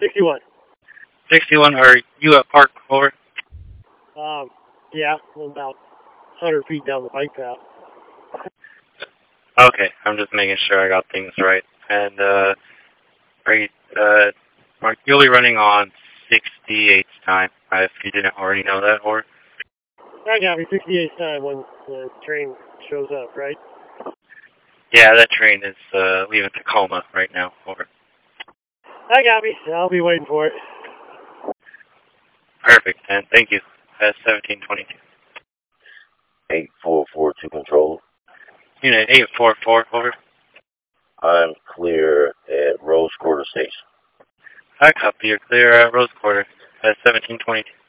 61. 61, are you at Park? Over. Yeah, I'm about 100 feet down the bike path. Okay, I'm just making sure I got things right. And, are you, Mark, you'll be running on 68's time, if you didn't already know that, or? I got me 68's time when the train shows up, right? Yeah, that train is, leaving Tacoma right now, over. I got me. I'll be waiting for it. Perfect, and thank you. 1722. 8442 control. Unit 844, over. I'm clear at Rose Quarter Station. I copy. You're clear at Rose Quarter. 1722.